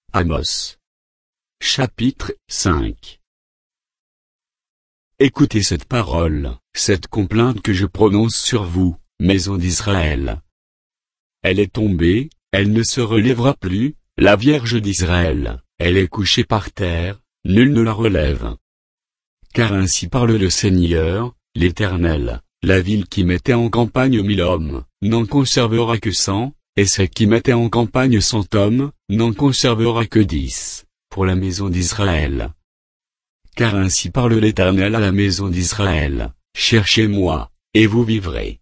Amos. Chapitre 5. Écoutez cette parole, cette complainte que je prononce sur vous, maison d'Israël. Elle est tombée, elle ne se relèvera plus, la Vierge d'Israël, elle est couchée par terre, nul ne la relève. Car ainsi parle le Seigneur, l'Éternel, la ville qui mettait en campagne 1000 hommes, n'en conservera que 100, et celle qui mettait en campagne 100 hommes, n'en conservera que 10, pour la maison d'Israël. Car ainsi parle l'Éternel à la maison d'Israël, cherchez-moi, et vous vivrez.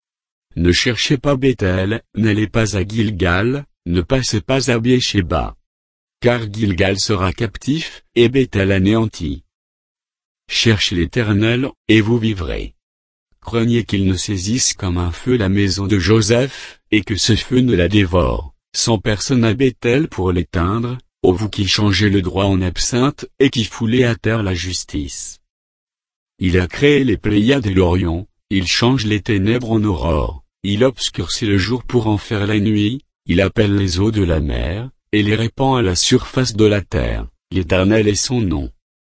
Ne cherchez pas Béthel, n'allez pas à Gilgal, ne passez pas à Béersheba. Car Gilgal sera captif, et Béthel anéanti. Cherchez l'Éternel, et vous vivrez. Craignez qu'il ne saisisse comme un feu la maison de Joseph, et que ce feu ne la dévore, sans personne à Béthel pour l'éteindre, ô vous qui changez le droit en absinthe, et qui foulez à terre la justice. Il a créé les Pléiades et l'Orion, il change les ténèbres en aurore, il obscurcit le jour pour en faire la nuit, il appelle les eaux de la mer, et les répand à la surface de la terre, l'Éternel est son nom.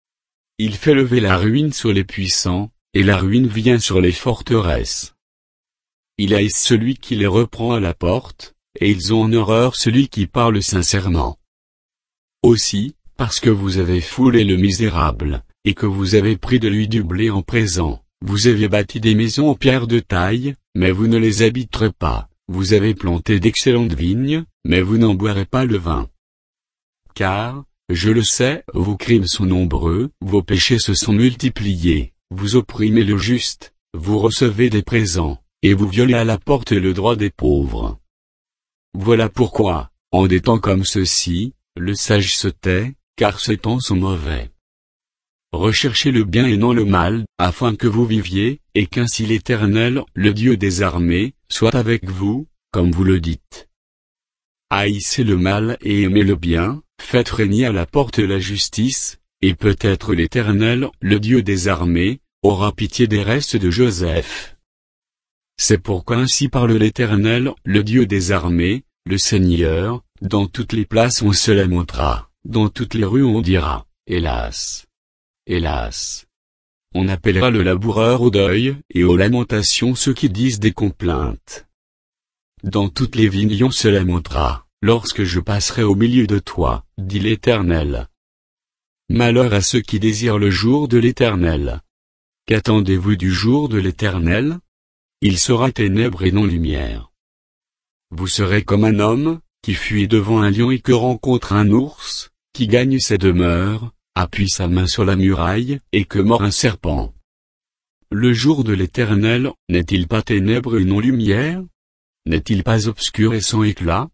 Il fait lever la ruine sur les puissants, et la ruine vient sur les forteresses. Il haït celui qui les reprend à la porte, et ils ont en horreur celui qui parle sincèrement. Aussi, parce que vous avez foulé le misérable, et que vous avez pris de lui du blé en présent, vous avez bâti des maisons en pierre de taille, mais vous ne les habiterez pas, vous avez planté d'excellentes vignes, mais vous n'en boirez pas le vin. Car, je le sais, vos crimes sont nombreux, vos péchés se sont multipliés, vous opprimez le juste, vous recevez des présents, et vous violez à la porte le droit des pauvres. Voilà pourquoi, en des temps comme ceux-ci, le sage se tait, car ces temps sont mauvais. Recherchez le bien et non le mal, afin que vous viviez, et qu'ainsi l'Éternel, le Dieu des armées, soit avec vous, comme vous le dites. Haïssez le mal et aimez le bien, faites régner à la porte la justice, et peut-être l'Éternel, le Dieu des armées, aura pitié des restes de Joseph. C'est pourquoi ainsi parle l'Éternel, le Dieu des armées, le Seigneur, dans toutes les places on se lamentera, dans toutes les rues on dira, hélas! Hélas! On appellera le laboureur au deuil, et aux lamentations ceux qui disent des complaintes. Dans toutes les vignes on se lamentera, lorsque je passerai au milieu de toi, dit l'Éternel. Malheur à ceux qui désirent le jour de l'Éternel. Qu'attendez-vous du jour de l'Éternel? Il sera ténèbres et non lumière. Vous serez comme un homme, qui fuit devant un lion et que rencontre un ours, qui gagne ses demeures, appuie sa main sur la muraille, et que mord un serpent. Le jour de l'Éternel, n'est-il pas ténèbres et non lumière? N'est-il pas obscur et sans éclat?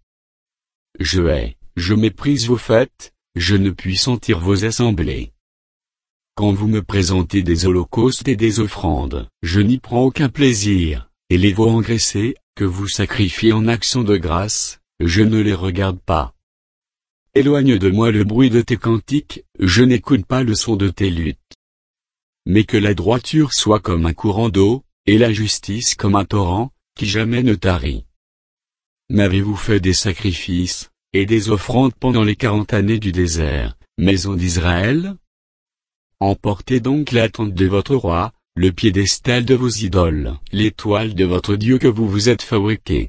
Je hais, je méprise vos fêtes, je ne puis sentir vos assemblées. Quand vous me présentez des holocaustes et des offrandes, je n'y prends aucun plaisir, et les veaux engraissés, que vous sacrifiez en action de grâce, je ne les regarde pas. Éloigne de moi le bruit de tes cantiques, je n'écoute pas le son de tes luttes. Mais que la droiture soit comme un courant d'eau, et la justice comme un torrent, qui jamais ne tarit. M'avez-vous fait des sacrifices, et des offrandes pendant les 40 années du désert, maison d'Israël? Emportez donc la tente de votre roi, le piédestal de vos idoles, l'étoile de votre Dieu que vous vous êtes fabriqué.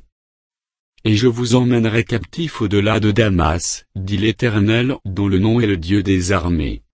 Et je vous emmènerai captif au-delà de Damas, dit l'Éternel, dont le nom est le Dieu des armées.